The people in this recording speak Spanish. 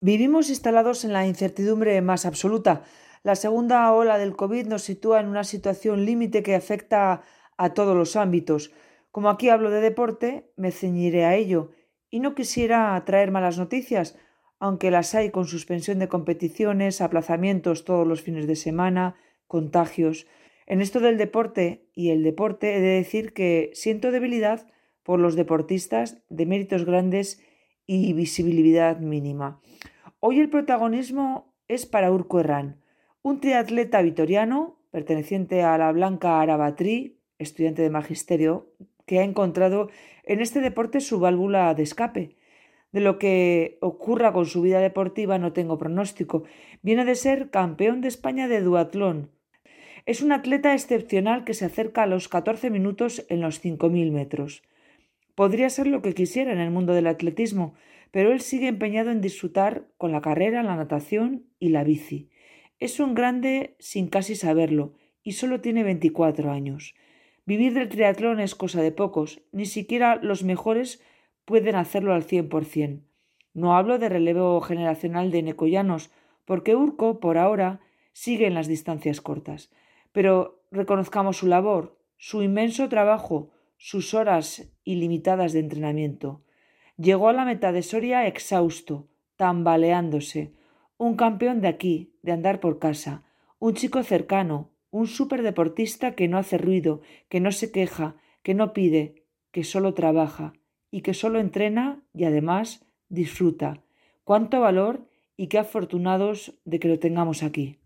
Vivimos instalados en la incertidumbre más absoluta. La segunda ola del COVID nos sitúa en una situación límite que afecta a todos los ámbitos. Como aquí hablo de deporte, me ceñiré a ello. Y no quisiera traer malas noticias, aunque las hay con suspensión de competiciones, aplazamientos todos los fines de semana, contagios. En esto del deporte y el deporte he de decir que siento debilidad por los deportistas de méritos grandes y visibilidad mínima. Hoy el protagonismo es para Urko Herrán, un triatleta vitoriano perteneciente a la Blanca Arabatrí, estudiante de magisterio, que ha encontrado en este deporte su válvula de escape. De lo que ocurra con su vida deportiva no tengo pronóstico. Viene de ser campeón de España de duatlón. Es un atleta excepcional que se acerca a los 14 minutos en los 5.000 metros. Podría ser lo que quisiera en el mundo del atletismo, pero él sigue empeñado en disfrutar con la carrera, la natación y la bici. Es un grande sin casi saberlo y solo tiene 24 años. Vivir del triatlón es cosa de pocos, ni siquiera los mejores pueden hacerlo al 100%. No hablo de relevo generacional de necoyanos, porque Urco, por ahora, sigue en las distancias cortas. Pero reconozcamos su labor, su inmenso trabajo, sus horas ilimitadas de entrenamiento. Llegó a la meta de Soria exhausto, tambaleándose, un campeón de aquí, de andar por casa, un chico cercano, un superdeportista que no hace ruido, que no se queja, que no pide, que solo trabaja y que solo entrena y además disfruta. Cuánto valor y qué afortunados de que lo tengamos aquí.